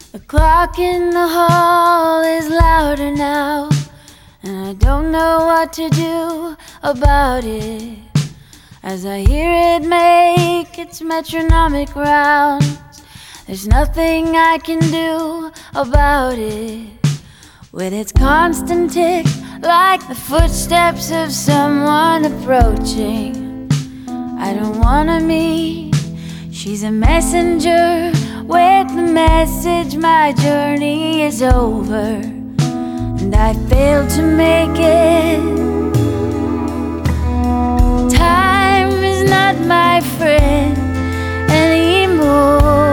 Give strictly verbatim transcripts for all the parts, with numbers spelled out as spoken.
The clock in the hall is louder now, and I don't know what to do about it. As I hear it make its metronomic rounds, there's nothing I can do about it. With its constant tick, like the footsteps of someone approaching, I don't wanna meet. She's a messenger with the message my journey is over, and I failed to make it. Time is not my friend anymore.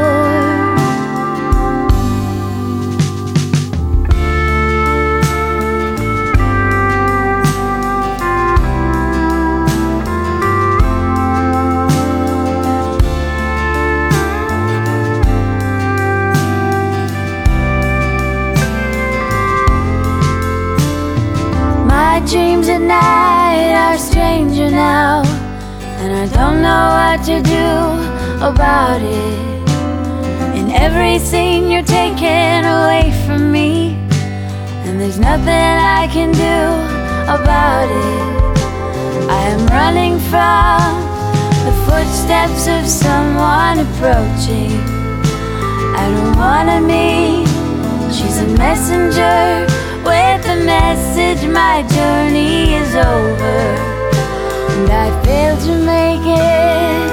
My dreams at night are stranger now, and I don't know what to do about it. In every scene you're taking away from me, and there's nothing I can do about it. I am running from the footsteps of someone approaching. I don't wanna meet. She's a messenger with the message my journey is over, and I failed to make it.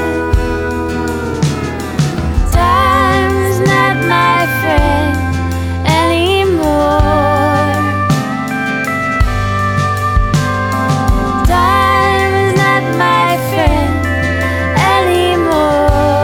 Time's not my friend anymore. Time is not my friend anymore.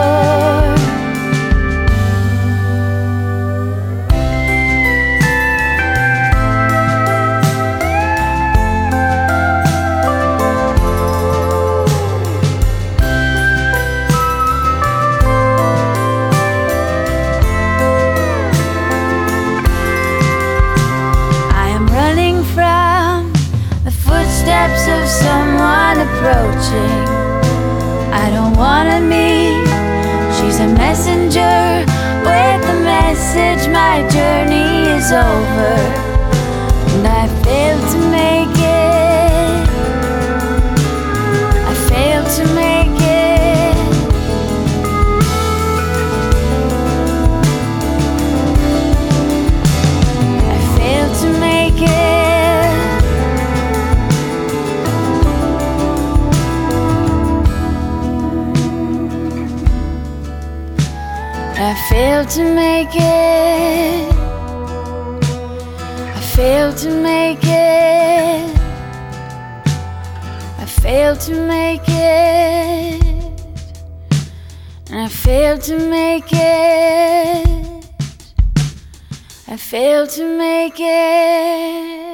Steps of someone approaching. I don't wanna meet. She's a messenger with the message my journey is over, and I failed to make it. I failed to make it. I failed to make it. I failed to make it. I failed to make it. I failed to make it. And I failed to make it. I failed to make it.